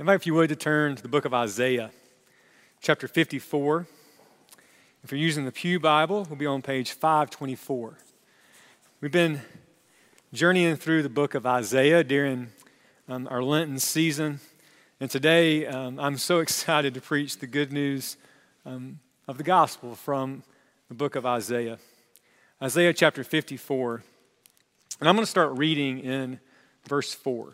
invite, if you would, to turn to the book of Isaiah, chapter 54. If you're using the Pew Bible, we'll be on page 524. We've been journeying through the book of Isaiah during our Lenten season, and today I'm so excited to preach the good news of the gospel from the book of Isaiah. Isaiah chapter 54, and I'm going to start reading in verse 4.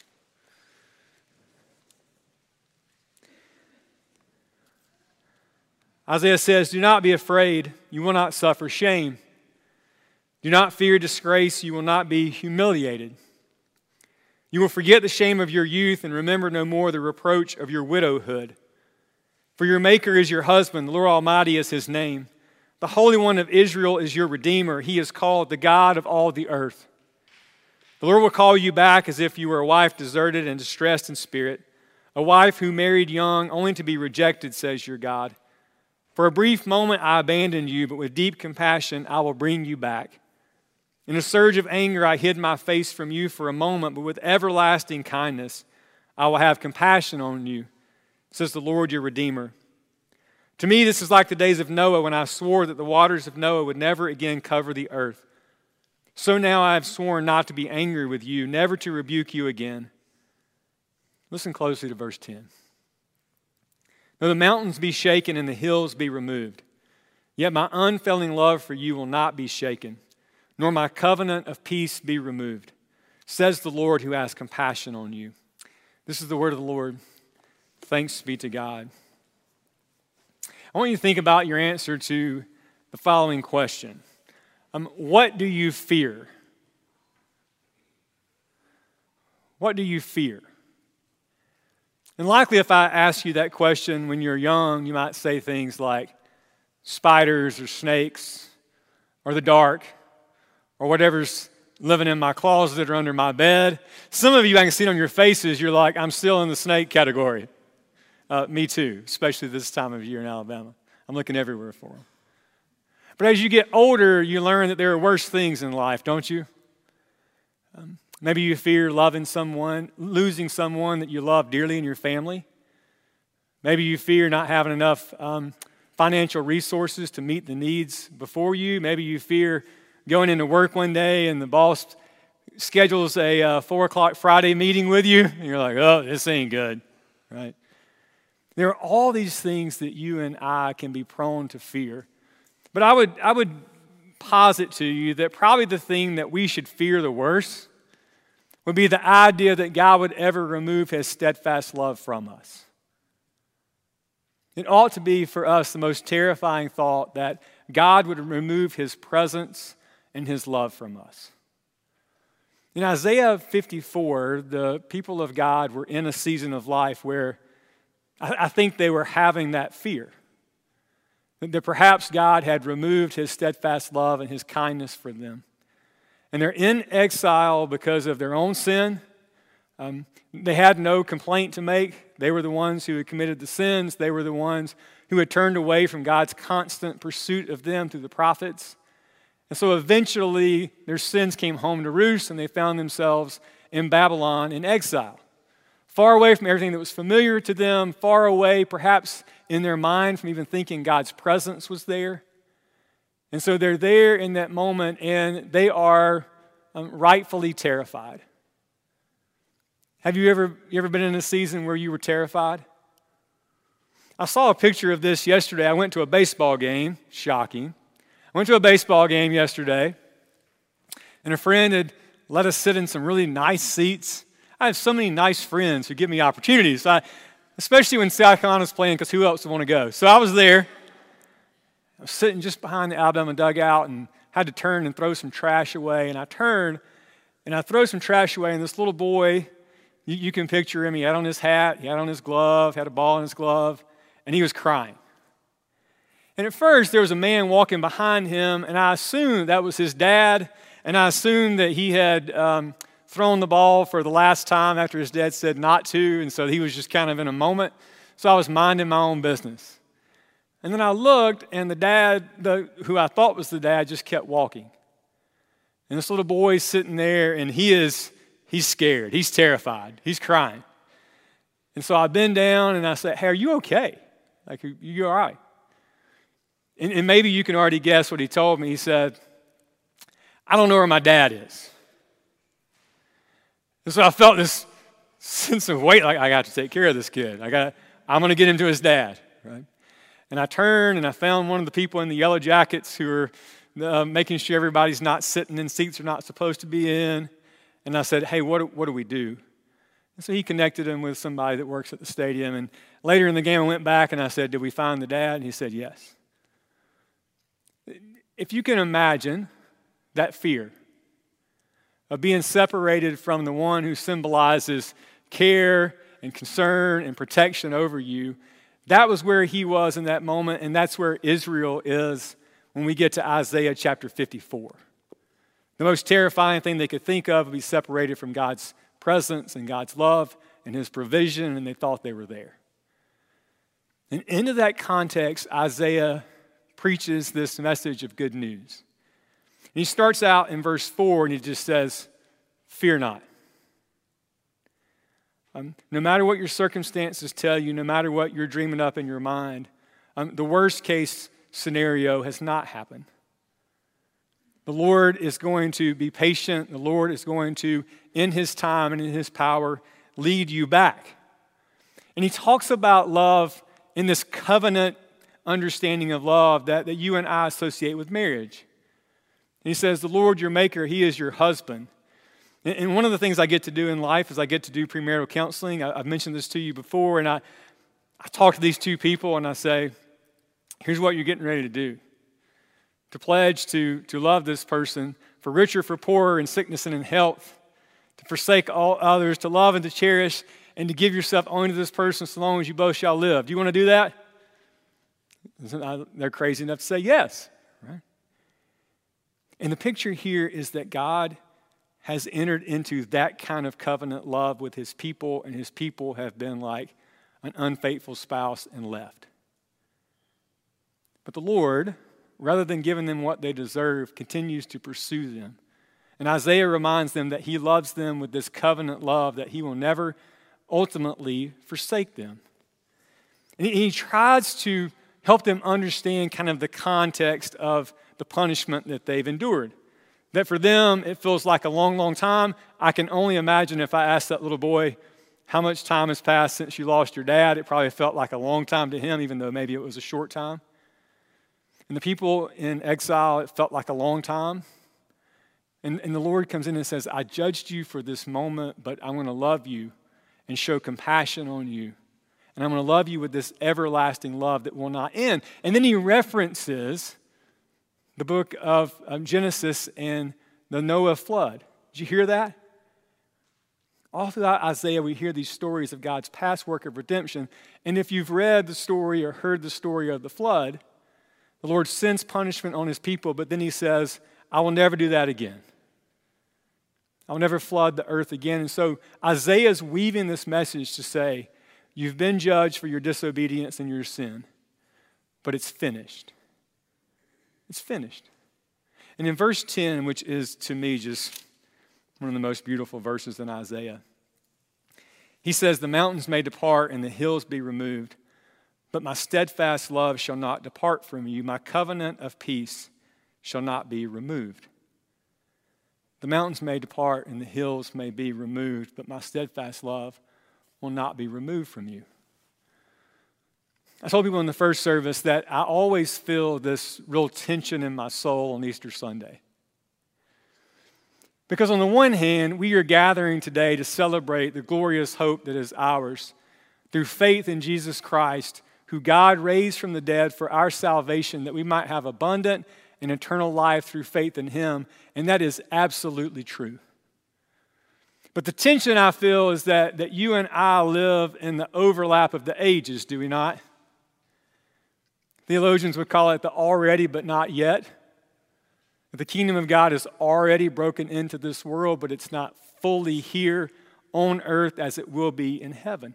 Isaiah says, "Do not be afraid, you will not suffer shame. Do not fear disgrace, you will not be humiliated. You will forget the shame of your youth and remember no more the reproach of your widowhood. For your Maker is your husband, the Lord Almighty is his name. The Holy One of Israel is your Redeemer. He is called the God of all the earth. The Lord will call you back as if you were a wife deserted and distressed in spirit, a wife who married young only to be rejected, says your God. For a brief moment I abandoned you, but with deep compassion I will bring you back. In a surge of anger I hid my face from you for a moment, but with everlasting kindness I will have compassion on you, says the Lord your Redeemer. To me this is like the days of Noah when I swore that the waters of Noah would never again cover the earth. So now I have sworn not to be angry with you, never to rebuke you again." Listen closely to verse 10. "Though the mountains be shaken and the hills be removed, yet my unfailing love for you will not be shaken, nor my covenant of peace be removed, says the Lord who has compassion on you." This is the word of the Lord. Thanks be to God. I want you to think about your answer to the following question. What do you fear? What do you fear? And likely if I ask you that question when you're young, you might say things like spiders or snakes or the dark or whatever's living in my closet or under my bed. Some of you, I can see it on your faces, you're like, I'm still in the snake category. Me too, especially this time of year in Alabama. I'm looking everywhere for them. But as you get older, you learn that there are worse things in life, don't you? Maybe you fear losing someone that you love dearly in your family. Maybe you fear not having enough financial resources to meet the needs before you. Maybe you fear going into work one day and the boss schedules a 4 o'clock Friday meeting with you, and you're like, oh, this ain't good, right? There are all these things that you and I can be prone to fear. But I would posit to you that probably the thing that we should fear the worst would be the idea that God would ever remove his steadfast love from us. It ought to be for us the most terrifying thought that God would remove his presence and his love from us. In Isaiah 54, the people of God were in a season of life where I think they were having that fear. That perhaps God had removed his steadfast love and his kindness for them. And they're in exile because of their own sin. They had no complaint to make. They were the ones who had committed the sins. They were the ones who had turned away from God's constant pursuit of them through the prophets. And so eventually their sins came home to roost and they found themselves in Babylon in exile. Far away from everything that was familiar to them, far away perhaps in their mind from even thinking God's presence was there. And so they're there in that moment and they are rightfully terrified. Have you ever been in a season where you were terrified? I saw a picture of this yesterday. I went to a baseball game. Shocking. I went to a baseball game yesterday and a friend had let us sit in some really nice seats. I have so many nice friends who give me opportunities, especially when South Carolina's playing, because who else would want to go? So I was there. I was sitting just behind the Alabama dugout and had to turn and throw some trash away. And I turned and I throw some trash away, and this little boy, you can picture him. He had on his hat, he had on his glove, had a ball in his glove, and he was crying. And at first, there was a man walking behind him, and I assumed that was his dad, and I assumed that he had thrown the ball for the last time after his dad said not to, and so he was just kind of in a moment. So I was minding my own business. And then I looked, and the dad, who I thought was the dad, just kept walking. And this little boy's sitting there, and he's scared. He's terrified. He's crying. And so I bend down and I say, hey, are you okay? Like, are you all right? And maybe you can already guess what he told me. He said, I don't know where my dad is. And so I felt this sense of weight, like I got to take care of this kid. I'm going to get him to his dad, right? And I turned and I found one of the people in the yellow jackets who are making sure everybody's not sitting in seats they're not supposed to be in. And I said, hey, what do we do? And so he connected him with somebody that works at the stadium. And later in the game, I went back and I said, did we find the dad? And he said, yes. If you can imagine that fear of being separated from the one who symbolizes care and concern and protection over you, that was where he was in that moment, and that's where Israel is when we get to Isaiah chapter 54. The most terrifying thing they could think of would be separated from God's presence and God's love and his provision, and they thought they were there. And into that context, Isaiah preaches this message of good news. And he starts out in verse 4 and he just says, fear not. No matter what your circumstances tell you, no matter what you're dreaming up in your mind, the worst case scenario has not happened. The Lord is going to be patient. The Lord is going to, in his time and in his power, lead you back. And he talks about love in this covenant understanding of love that you and I associate with marriage. And he says, the Lord your maker, he is your husband. And one of the things I get to do in life is I get to do premarital counseling. I've mentioned this to you before, and I talk to these two people and I say, here's what you're getting ready to do. To pledge to love this person for richer, for poorer, in sickness and in health, to forsake all others, to love and to cherish, and to give yourself only to this person so long as you both shall live. Do you want to do that? They're crazy enough to say yes, right? And the picture here is that God has entered into that kind of covenant love with his people, and his people have been like an unfaithful spouse and left. But the Lord, rather than giving them what they deserve, continues to pursue them. And Isaiah reminds them that he loves them with this covenant love, that he will never ultimately forsake them. And he tries to help them understand kind of the context of the punishment that they've endured. That for them, it feels like a long, long time. I can only imagine if I asked that little boy, how much time has passed since you lost your dad? It probably felt like a long time to him, even though maybe it was a short time. And the people in exile, it felt like a long time. And the Lord comes in and says, I judged you for this moment, but I'm going to love you and show compassion on you. And I'm going to love you with this everlasting love that will not end. And then he references the book of Genesis and the Noah flood. Did you hear that? All throughout Isaiah, we hear these stories of God's past work of redemption. And if you've read the story or heard the story of the flood, the Lord sends punishment on his people, but then he says, I will never do that again. I will never flood the earth again. And so Isaiah's weaving this message to say, you've been judged for your disobedience and your sin, but it's finished. It's finished. And in verse 10, which is to me just one of the most beautiful verses in Isaiah, he says, the mountains may depart and the hills be removed, but my steadfast love shall not depart from you. My covenant of peace shall not be removed. The mountains may depart and the hills may be removed, but my steadfast love will not be removed from you. I told people in the first service that I always feel this real tension in my soul on Easter Sunday. Because on the one hand, we are gathering today to celebrate the glorious hope that is ours through faith in Jesus Christ, who God raised from the dead for our salvation, that we might have abundant and eternal life through faith in him. And that is absolutely true. But the tension I feel is that you and I live in the overlap of the ages, do we not? Theologians would call it the already but not yet. The kingdom of God is already broken into this world, but it's not fully here on earth as it will be in heaven.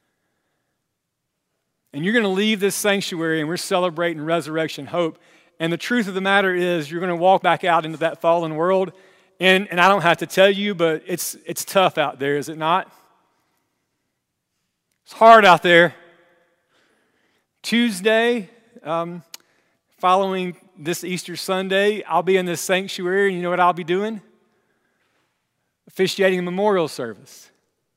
And you're going to leave this sanctuary and we're celebrating resurrection hope. And the truth of the matter is you're going to walk back out into that fallen world. And I don't have to tell you, but it's tough out there, is it not? It's hard out there. Tuesday, following this Easter Sunday, I'll be in this sanctuary, and you know what I'll be doing? Officiating a memorial service.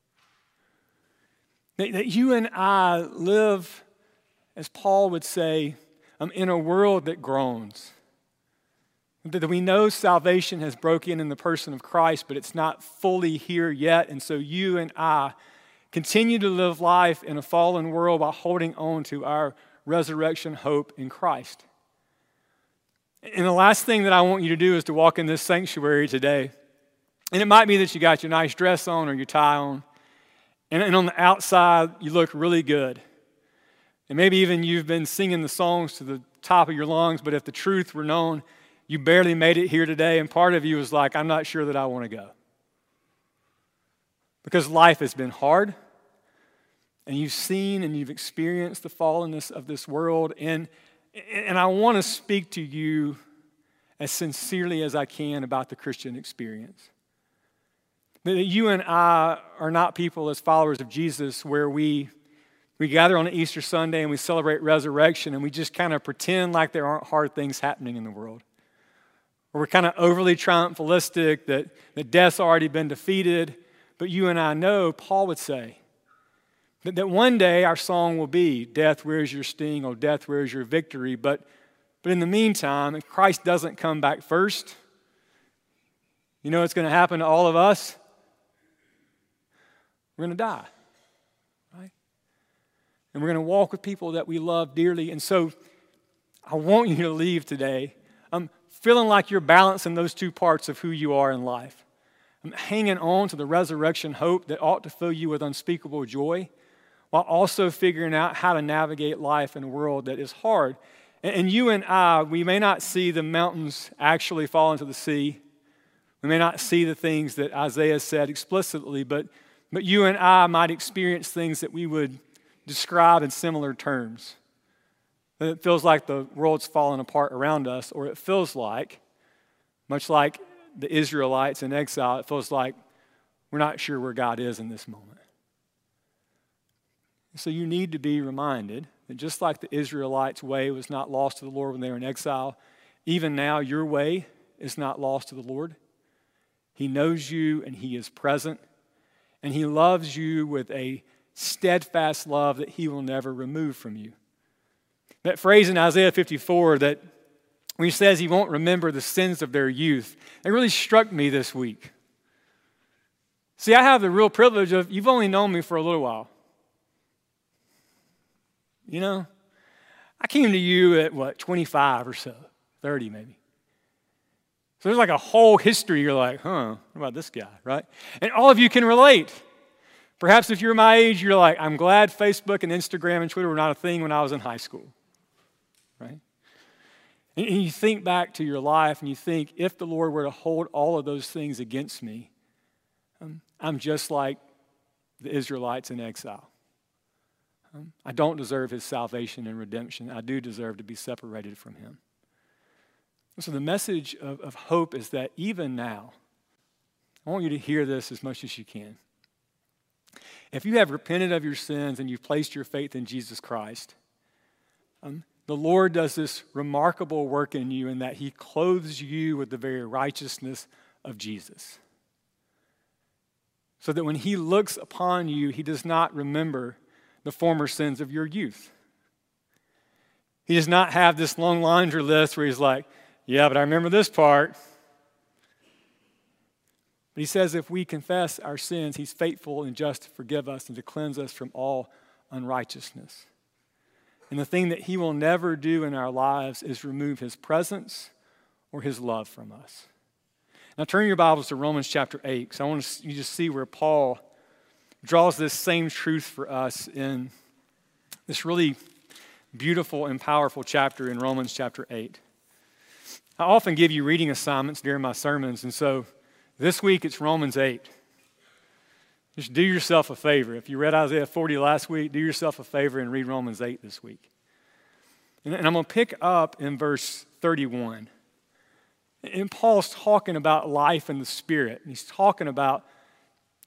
That you and I live, as Paul would say, in a world that groans. That we know salvation has broken in the person of Christ, but it's not fully here yet. And so you and I continue to live life in a fallen world while holding on to our resurrection hope in Christ. And the last thing that I want you to do is to walk in this sanctuary today. And it might be that you got your nice dress on or your tie on. And on the outside, you look really good. And maybe even you've been singing the songs to the top of your lungs, but if the truth were known, you barely made it here today, and part of you is like, I'm not sure that I want to go. Because life has been hard, and you've seen and you've experienced the fallenness of this world, and I want to speak to you as sincerely as I can about the Christian experience. That you and I are not people as followers of Jesus where we gather on Easter Sunday and we celebrate resurrection and we just kind of pretend like there aren't hard things happening in the world. Or we're kind of overly triumphalistic that death's already been defeated. But you and I know, Paul would say, that one day our song will be, death, where's your sting? Oh, death, where's your victory? But in the meantime, if Christ doesn't come back first, you know what's going to happen to all of us? We're going to die, right? And we're going to walk with people that we love dearly. And so I want you to leave today feeling like you're balancing those two parts of who you are in life. Hanging on to the resurrection hope that ought to fill you with unspeakable joy, while also figuring out how to navigate life in a world that is hard. And you and I, we may not see the mountains actually fall into the sea. We may not see the things that Isaiah said explicitly, but you and I might experience things that we would describe in similar terms. That it feels like the world's falling apart around us, or it feels like, much like the Israelites in exile, it feels like we're not sure where God is in this moment. So you need to be reminded that just like the Israelites' way was not lost to the Lord when they were in exile, even now your way is not lost to the Lord. He knows you and He is present, and He loves you with a steadfast love that He will never remove from you. That phrase in Isaiah 54 that when He says He won't remember the sins of their youth, it really struck me this week. See, I have the real privilege of, you've only known me for a little while. You know, I came to you at 25 or so, 30 maybe. So there's like a whole history. You're like, what about this guy, right? And all of you can relate. Perhaps if you're my age, you're like, I'm glad Facebook and Instagram and Twitter were not a thing when I was in high school, right? And you think back to your life and you think, if the Lord were to hold all of those things against me, I'm just like the Israelites in exile. I don't deserve His salvation and redemption. I do deserve to be separated from Him. So the message of hope is that even now, I want you to hear this as much as you can. If you have repented of your sins and you've placed your faith in Jesus Christ, the Lord does this remarkable work in you in that He clothes you with the very righteousness of Jesus. So that when He looks upon you, He does not remember the former sins of your youth. He does not have this long laundry list where He's like, yeah, but I remember this part. But He says if we confess our sins, He's faithful and just to forgive us and to cleanse us from all unrighteousness. And the thing that He will never do in our lives is remove His presence or His love from us. Now turn your Bibles to Romans chapter 8, because I want you to see where Paul draws this same truth for us in this really beautiful and powerful chapter in Romans chapter 8. I often give you reading assignments during my sermons, and so this week it's Romans 8. Just do yourself a favor. If you read Isaiah 40 last week, do yourself a favor and read Romans 8 this week. And I'm going to pick up in verse 31. And Paul's talking about life in the Spirit. And he's talking about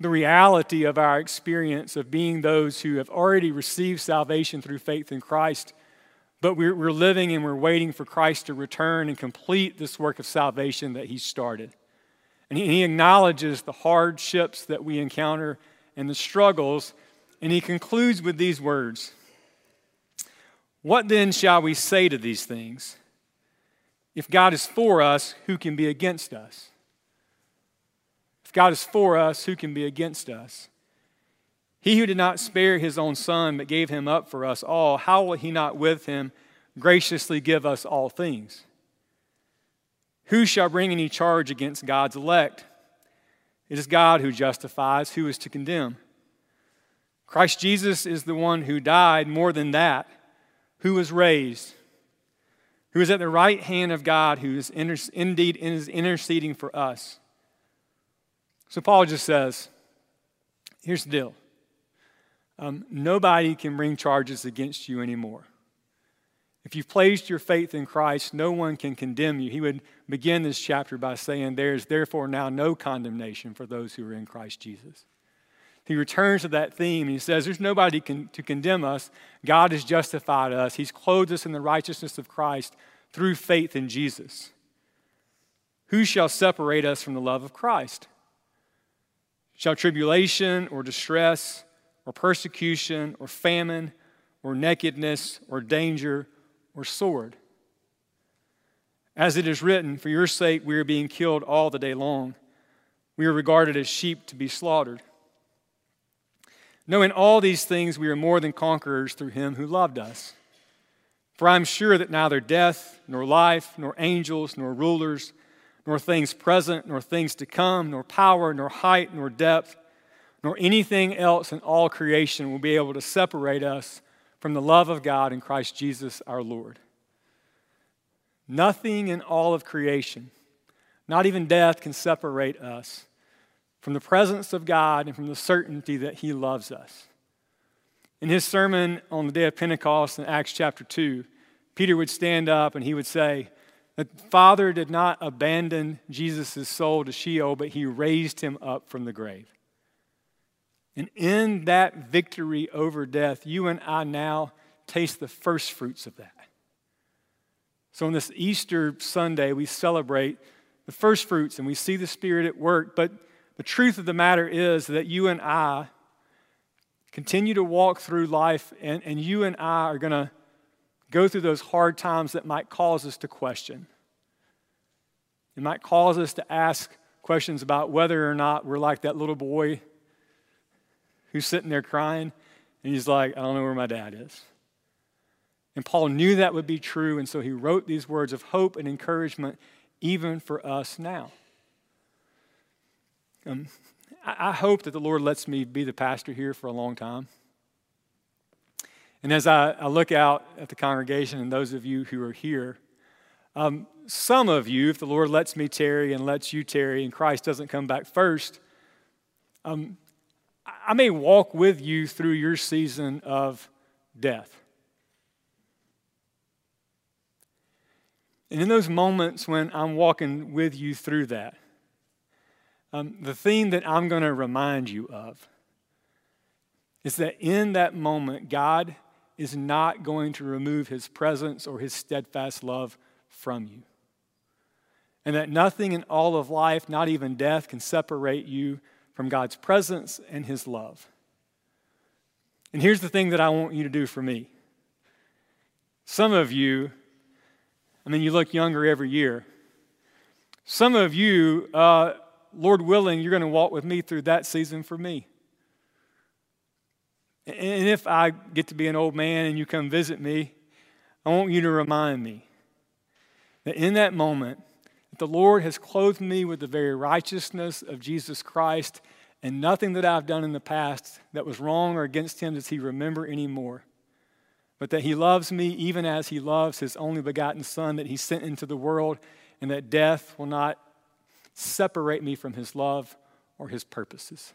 the reality of our experience of being those who have already received salvation through faith in Christ, but we're living and we're waiting for Christ to return and complete this work of salvation that he started. And he acknowledges the hardships that we encounter and the struggles, and he concludes with these words: "What then shall we say to these things? If God is for us, who can be against us? If God is for us, who can be against us? He who did not spare his own son, but gave him up for us all, how will he not with him graciously give us all things? Who shall bring any charge against God's elect? It is God who justifies. Who is to condemn? Christ Jesus is the one who died, more than that, who was raised, who is at the right hand of God, who is indeed interceding for us." So Paul just says, here's the deal. Nobody can bring charges against you anymore. If you've placed your faith in Christ, no one can condemn you. He would begin this chapter by saying, "There is therefore now no condemnation for those who are in Christ Jesus." He returns to that theme and he says, there's nobody to condemn us. God has justified us. He's clothed us in the righteousness of Christ through faith in Jesus. Who shall separate us from the love of Christ? Shall tribulation or distress or persecution or famine or nakedness or danger or sword? As it is written, for your sake we are being killed all the day long. We are regarded as sheep to be slaughtered. No, in all these things we are more than conquerors through him who loved us. For I am sure that neither death, nor life, nor angels, nor rulers, nor things present, nor things to come, nor power, nor height, nor depth, nor anything else in all creation will be able to separate us from the love of God in Christ Jesus our Lord. Nothing in all of creation, not even death, can separate us from the presence of God and from the certainty that he loves us. In his sermon on the day of Pentecost in Acts chapter 2, Peter would stand up and he would say that the Father did not abandon Jesus' soul to Sheol, but he raised him up from the grave. And in that victory over death, you and I now taste the first fruits of that. So on this Easter Sunday, we celebrate the first fruits and we see the Spirit at work. But the truth of the matter is that you and I continue to walk through life, and you and I are going to go through those hard times that might cause us to question. It might cause us to ask questions about whether or not we're like that little boy who's sitting there crying, and he's like, I don't know where my dad is. And Paul knew that would be true, and so he wrote these words of hope and encouragement even for us now. I hope that the Lord lets me be the pastor here for a long time. And as I look out at the congregation and those of you who are here, some of you, if the Lord lets me tarry and lets you tarry and Christ doesn't come back first, I may walk with you through your season of death. And in those moments when I'm walking with you through that, the thing that I'm going to remind you of is that in that moment, God is not going to remove his presence or his steadfast love from you. And that nothing in all of life, not even death, can separate you from God's presence and his love. And here's the thing that I want you to do for me. Some of you, you look younger every year. Some of you, Lord willing, you're going to walk with me through that season for me. And if I get to be an old man and you come visit me, I want you to remind me that in that moment, that the Lord has clothed me with the very righteousness of Jesus Christ, and nothing that I've done in the past that was wrong or against him does he remember anymore. But that he loves me even as he loves his only begotten Son that he sent into the world, and that death will not separate me from his love or his purposes.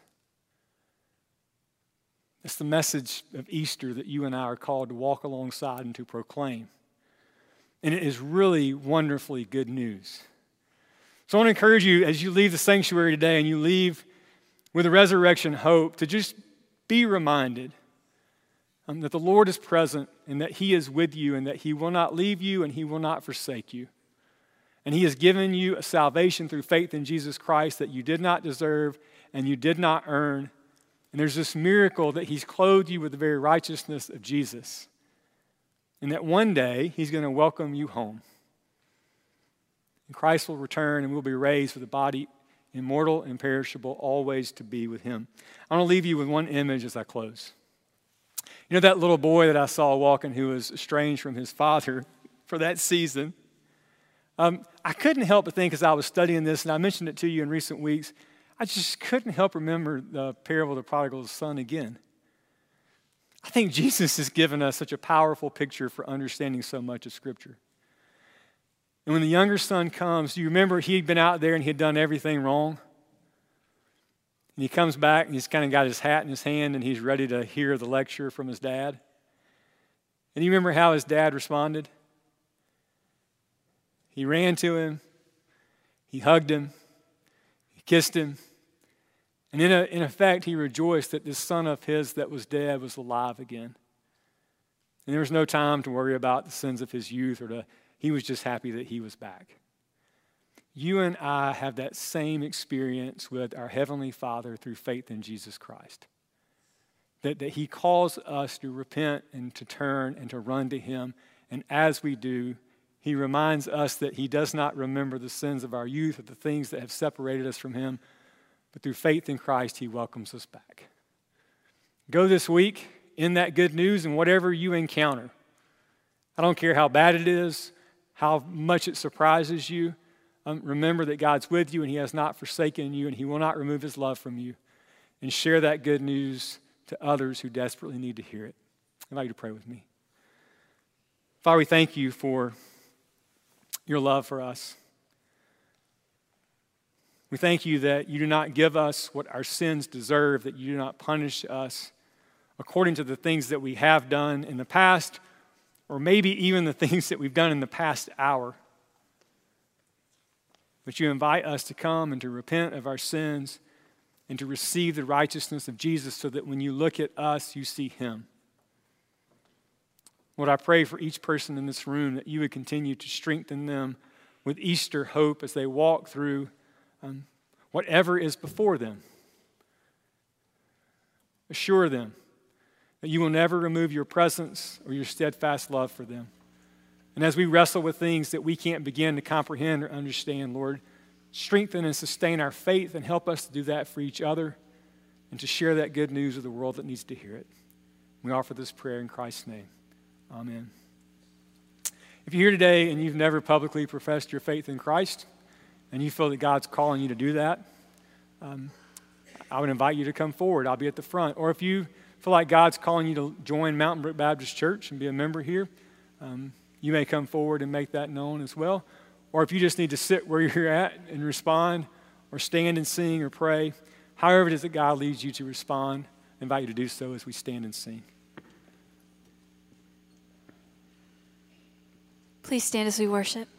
It's the message of Easter that you and I are called to walk alongside and to proclaim. And it is really wonderfully good news. So I want to encourage you as you leave the sanctuary today and you leave with a resurrection hope, to just be reminded that the Lord is present and that He is with you and that He will not leave you and He will not forsake you. And He has given you a salvation through faith in Jesus Christ that you did not deserve and you did not earn. And there's this miracle that He's clothed you with the very righteousness of Jesus. And that one day He's going to welcome you home. And Christ will return and we'll be raised with a body immortal, imperishable, always to be with Him. I want to leave you with one image as I close. You know that little boy that I saw walking who was estranged from his father for that season? I couldn't help but think as I was studying this, and I mentioned it to you in recent weeks, I just couldn't help remember the parable of the prodigal son again. I think Jesus has given us such a powerful picture for understanding so much of Scripture. And when the younger son comes, do you remember he'd been out there and he'd done everything wrong? And he comes back and he's kind of got his hat in his hand and he's ready to hear the lecture from his dad. And you remember how his dad responded? He ran to him, he hugged him, he kissed him, and in effect, he rejoiced that this son of his that was dead was alive again. And there was no time to worry about the sins of his youth he was just happy that he was back. You and I have that same experience with our Heavenly Father through faith in Jesus Christ. That He calls us to repent and to turn and to run to Him. And as we do, He reminds us that He does not remember the sins of our youth or the things that have separated us from Him. But through faith in Christ, He welcomes us back. Go this week in that good news and whatever you encounter. I don't care how bad it is, how much it surprises you. Remember that God's with you and He has not forsaken you and He will not remove His love from you. And share that good news to others who desperately need to hear it. I'd like you to pray with me. Father, we thank You for Your love for us. We thank You that You do not give us what our sins deserve, that You do not punish us according to the things that we have done in the past, or maybe even the things that we've done in the past hour. But You invite us to come and to repent of our sins and to receive the righteousness of Jesus so that when You look at us, You see Him. Lord, I pray for each person in this room that You would continue to strengthen them with Easter hope as they walk through whatever is before them. Assure them that You will never remove Your presence or Your steadfast love for them. And as we wrestle with things that we can't begin to comprehend or understand, Lord, strengthen and sustain our faith and help us to do that for each other and to share that good news with the world that needs to hear it. We offer this prayer in Christ's name. Amen. If you're here today and you've never publicly professed your faith in Christ and you feel that God's calling you to do that, I would invite you to come forward. I'll be at the front. Or if you feel like God's calling you to join Mountain Brook Baptist Church and be a member here, you may come forward and make that known as well. Or if you just need to sit where you're at and respond, or stand and sing or pray, however it is that God leads you to respond, I invite you to do so as we stand and sing. Please stand as we worship.